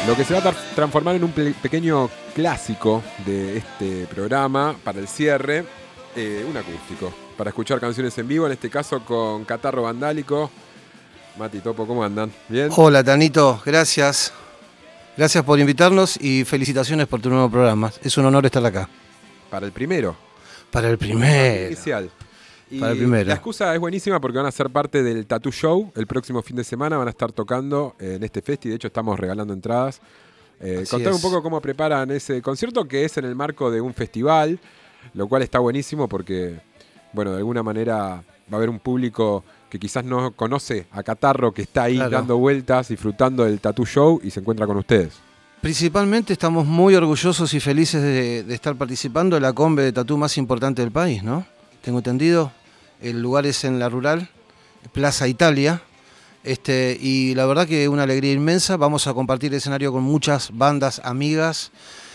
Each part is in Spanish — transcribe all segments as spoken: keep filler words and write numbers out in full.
Lo que se va a transformar en un pequeño clásico de este programa para el cierre, eh, un acústico, para escuchar canciones en vivo, en este caso con Catarro Vandálico. Mati, Topo, ¿cómo andan? ¿Bien? Hola, Tanito, gracias. Gracias por invitarnos y felicitaciones por tu nuevo programa. Es un honor estar acá. Para el primero. Para el primero. Inicial. Y Para el primero. La excusa es buenísima porque van a ser parte del Tattoo Show el próximo fin de semana. Van a estar tocando en este festi. De hecho, estamos regalando entradas. Eh, contame un poco cómo preparan ese concierto, que es en el marco de un festival, lo cual está buenísimo porque, bueno, de alguna manera va a haber un público que quizás no conoce a Catarro, que está ahí claro. dando vueltas, disfrutando del Tattoo Show y se encuentra con ustedes. Principalmente estamos muy orgullosos y felices de, de estar participando en la combe de tatú más importante del país, ¿no? Tengo entendido. El lugar es en La Rural, Plaza Italia, este, y la verdad que una alegría inmensa. Vamos a compartir escenario con muchas bandas amigas.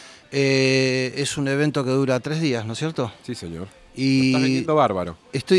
Eh, es un evento que dura tres días, ¿no es cierto? Sí, señor. Y Lo estás vendiendo bárbaro. Estoy.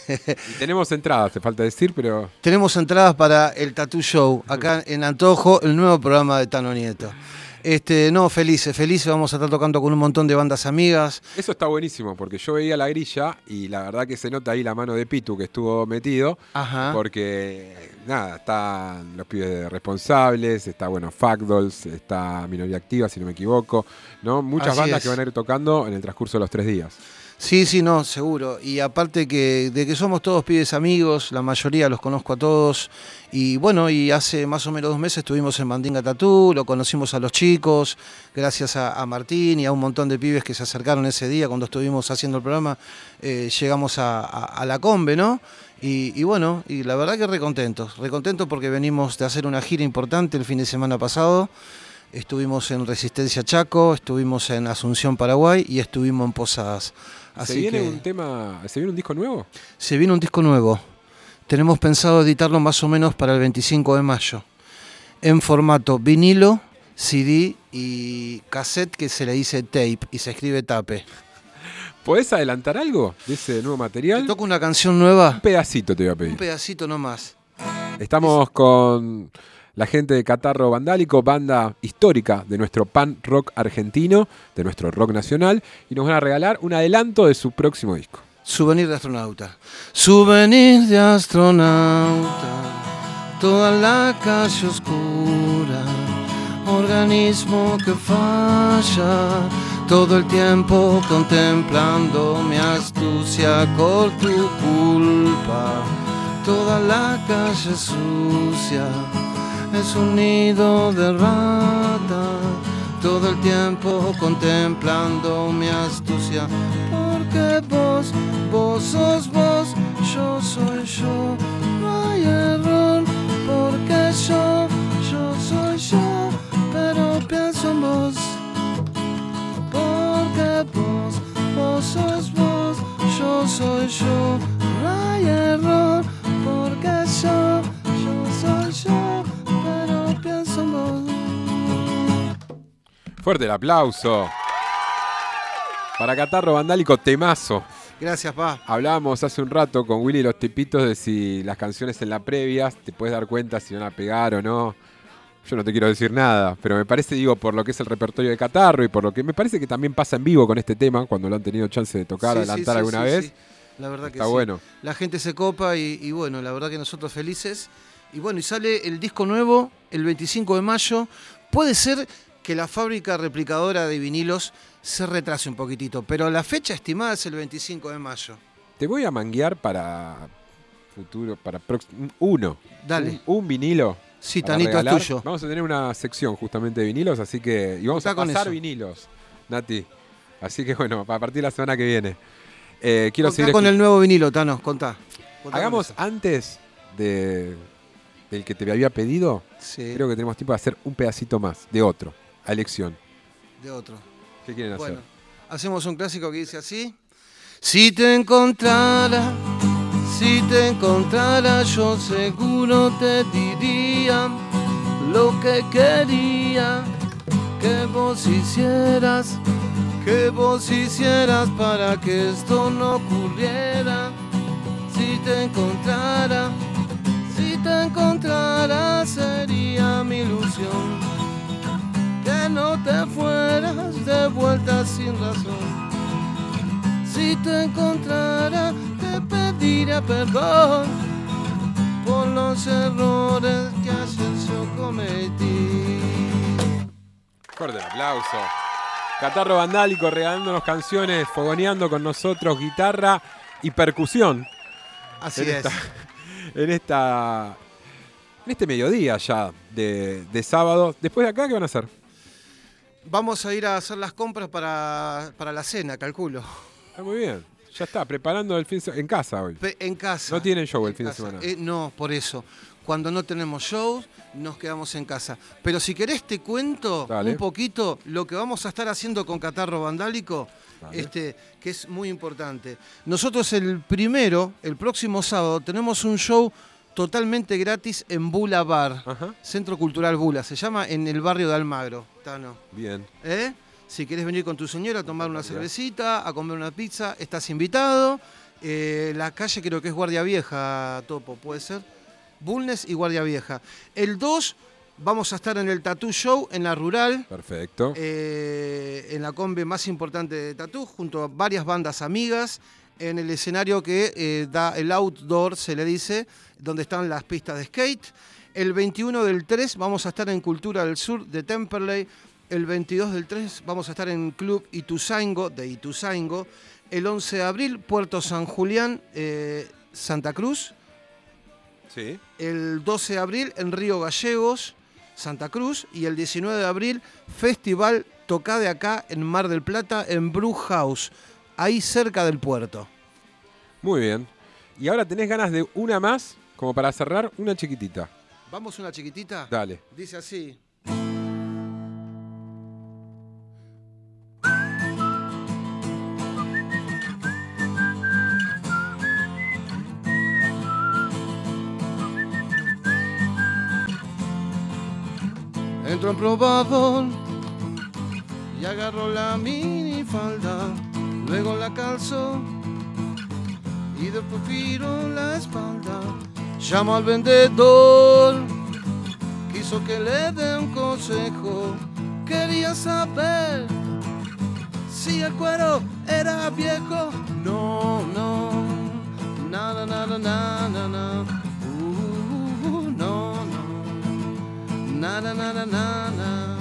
Y tenemos entradas, te falta decir, pero. Tenemos entradas para el Tattoo Show, acá en Antojo, el nuevo programa de Tano Nieto. Este, no, felices, felices, vamos a estar tocando con un montón de bandas amigas. Eso está buenísimo, porque yo veía la grilla y la verdad que se nota ahí la mano de Pitu que estuvo metido. Ajá. Porque, nada, están los pibes responsables, está, bueno, Factdolls, está Minoría Activa, si no me equivoco, ¿no? Muchas Así bandas es. que van a ir tocando en el transcurso de los tres días. Sí, sí, no, seguro. Y aparte que de que somos todos pibes amigos, la mayoría los conozco a todos. Y bueno, y hace más o menos dos meses estuvimos en Mandinga Tatú, lo conocimos a los chicos, gracias a, a Martín y a un montón de pibes que se acercaron ese día cuando estuvimos haciendo el programa. Eh, llegamos a, a, a la combe, ¿no? Y, y bueno, y la verdad que recontentos, recontentos porque venimos de hacer una gira importante el fin de semana pasado. Estuvimos en Resistencia Chaco, estuvimos en Asunción, Paraguay y estuvimos en Posadas. Así ¿Se viene que, un tema, ¿se viene un disco nuevo? Se viene un disco nuevo. Tenemos pensado editarlo más o menos para el veinticinco de mayo. En formato vinilo, C D y cassette, que se le dice tape y se escribe tape. ¿Podés adelantar algo de ese nuevo material? ¿Te toco una canción nueva? Un pedacito te voy a pedir. Un pedacito nomás. Estamos con la gente de Catarro Vandálico, banda histórica de nuestro pan rock argentino, de nuestro rock nacional, y nos van a regalar un adelanto de su próximo disco. Souvenir de astronauta. Souvenir de astronauta, toda la calle oscura, organismo que falla, todo el tiempo contemplando mi astucia por tu culpa, toda la calle sucia. Es un nido de rata, todo el tiempo contemplando mi astucia. Porque vos, vos sos vos, yo soy yo, no hay error. Porque yo, yo soy yo, pero pienso en vos. Porque vos, vos sos vos, yo soy yo, no hay error. Porque yo, yo soy yo, pero pienso en vos. Fuerte el aplauso. Para Catarro Vandálico, temazo. Gracias, pa. Hablábamos hace un rato con Willy y los Tipitos de si las canciones en la previa te puedes dar cuenta si van a pegar o no. Yo no te quiero decir nada, pero me parece, digo, por lo que es el repertorio de Catarro y por lo que me parece que también pasa en vivo con este tema, cuando lo han tenido chance de tocar, sí, adelantar sí, alguna sí, vez. Sí. La verdad que está sí. bueno. La gente se copa y, y bueno, la verdad que nosotros felices. Y bueno, y sale el disco nuevo el veinticinco de mayo. Puede ser que la fábrica replicadora de vinilos se retrase un poquitito, pero la fecha estimada es el veinticinco de mayo. Te voy a manguear para futuro, para próximo, uno. Dale. Un, un vinilo. Sí, Tanito, es tuyo. Vamos a tener una sección justamente de vinilos, así que... Y vamos Está a pasar vinilos, Nati. Así que bueno, a partir de la semana que viene. Eh, quiero contá seguir con el nuevo vinilo, Tano, contá. contá Hagamos antes de, del que te había pedido, sí. Creo que tenemos tiempo de hacer un pedacito más, de otro, a elección. De otro. ¿Qué quieren bueno, hacer? Hacemos un clásico que dice así. Si te encontrara, si te encontrara, yo seguro te diría lo que quería que vos hicieras, que vos hicieras para que esto no ocurriera. Si te encontrara, si te encontrara, sería mi ilusión. de vuelta sin razón. Si te encontrara, te pediría perdón por los errores que ayer yo cometí. Fuerte el aplauso. Catarro Vandálico regalándonos canciones, fogoneando con nosotros guitarra y percusión. Así en es. Esta, en esta, en este mediodía ya de, de sábado. Después de acá, ¿qué van a hacer? Vamos a ir a hacer las compras para, para la cena, calculo. Ah, muy bien. Ya está, preparando el fin de semana. En casa hoy. En casa. No tienen show el en fin casa. de semana. Eh, no, por eso. Cuando no tenemos shows, nos quedamos en casa. Pero si querés te cuento Dale. un poquito lo que vamos a estar haciendo con Catarro Vandálico, Dale. este, que es muy importante. Nosotros el primero, el próximo sábado, tenemos un show totalmente gratis en Bula Bar, Ajá. Centro Cultural Bula. Se llama en el barrio de Almagro, Tano. Bien. ¿Eh? Si querés venir con tu señora a tomar una cervecita, a comer una pizza, estás invitado. Eh, la calle creo que es Guardia Vieja, Topo, ¿puede ser? Bulnes y Guardia Vieja. El dos vamos a estar en el Tattoo Show en la Rural. Perfecto. Eh, en la combe más importante de Tattoo, junto a varias bandas amigas, en el escenario que eh, da el outdoor, se le dice, donde están las pistas de skate. El veintiuno del tres vamos a estar en Cultura del Sur de Temperley. El veintidós del tres vamos a estar en Club Ituzaingo, de Ituzaingo. El once de abril, Puerto San Julián, eh, Santa Cruz. Sí. El doce de abril, en Río Gallegos, Santa Cruz. Y el diecinueve de abril, Festival Tocá de Acá, en Mar del Plata, en Brew House, ahí cerca del puerto. Muy bien. Y ahora tenés ganas de una más, como para cerrar, una chiquitita. ¿Vamos una chiquitita? Dale. Dice así. Entro en probador y agarro la minifalda, luego la calzo y después giro la espalda. Llamo al vendedor, quiso que le dé un consejo, quería saber si el cuero era viejo. No, no, nada, nada, nada, nada. Uh, uh, no, no, nada, nada, nada.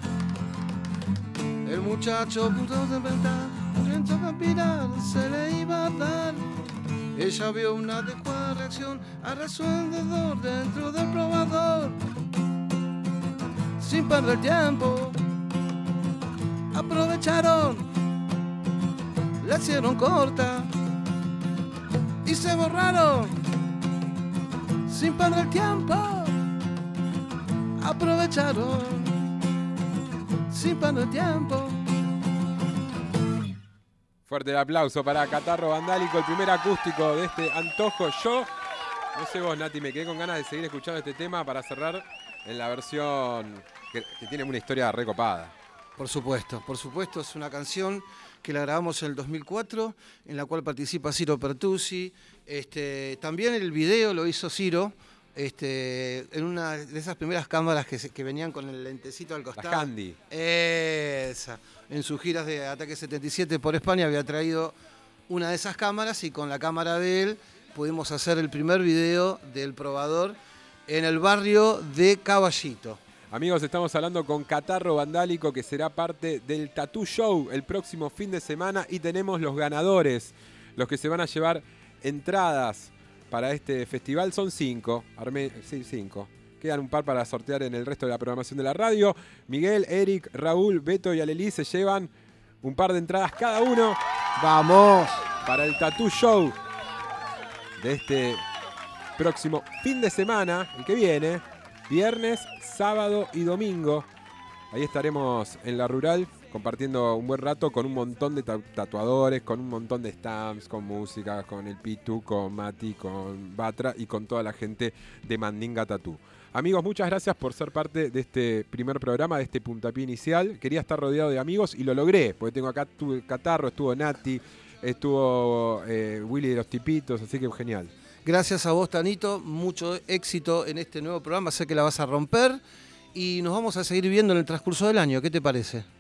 El muchacho puso de verdad, intentó cambiar, se le iba a dar. Ella vio una adecuada reacción, arrasó el dedo dentro del probador. Sin perder tiempo, aprovecharon, la hicieron corta y se borraron. Sin perder tiempo, aprovecharon, sin perder tiempo. Fuerte el aplauso para Catarro Vandálico, el primer acústico de este antojo. Yo, no sé vos, Nati, me quedé con ganas de seguir escuchando este tema para cerrar en la versión que, que tiene una historia recopada. Por supuesto, por supuesto, es una canción que la grabamos en el dos mil cuatro, en la cual participa Ciro Pertusi. Este, también el video lo hizo Ciro, este, en una de esas primeras cámaras que, se, que venían con el lentecito al costado. La Candy. Esa. En sus giras de Ataque setenta y siete por España había traído una de esas cámaras y con la cámara de él pudimos hacer el primer video del probador en el barrio de Caballito. Amigos, estamos hablando con Catarro Vandálico, que será parte del Tattoo Show el próximo fin de semana, y tenemos los ganadores, los que se van a llevar entradas para este festival. Son cinco, Arme... sí, cinco. Quedan un par para sortear en el resto de la programación de la radio. Miguel, Eric, Raúl, Beto y Alelí se llevan un par de entradas cada uno. ¡Vamos! Para el Tattoo Show de este próximo fin de semana, el que viene, viernes, sábado y domingo. Ahí estaremos en la Rural compartiendo un buen rato con un montón de tatuadores, con un montón de stamps, con música, con el Pitu, con Mati, con Batra y con toda la gente de Mandinga Tattoo. Amigos, muchas gracias por ser parte de este primer programa, de este puntapié inicial. Quería estar rodeado de amigos y lo logré, porque tengo acá tuve Catarro, estuvo Nati, estuvo eh, Willy de los Tipitos, así que genial. Gracias a vos, Tanito, mucho éxito en este nuevo programa, sé que la vas a romper y nos vamos a seguir viendo en el transcurso del año, ¿qué te parece?